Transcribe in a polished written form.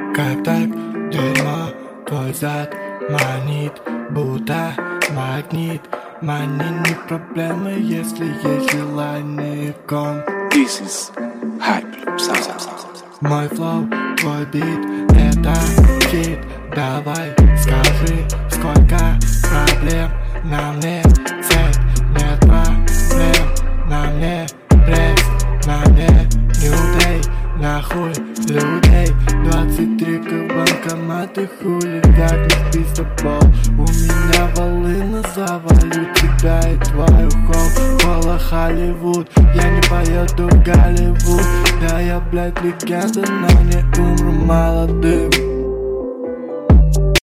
Как так, дерьмо, твой зад манит, будто магнит. Манит не проблема, если есть желание, ком. This is hype. Мой флоу, твой бит, это хит. Давай, скажи, сколько проблем на мне цель. Нет проблем, на мне пресс, на мне New Day, нахуй людей. 23 в банкоматы, хулиганит пиздобол. У меня волына, завалю тебя и твою холл. Кола Холливуд, я не поеду в Голливуд. Да я, блядь, легенда, но не умру молодым.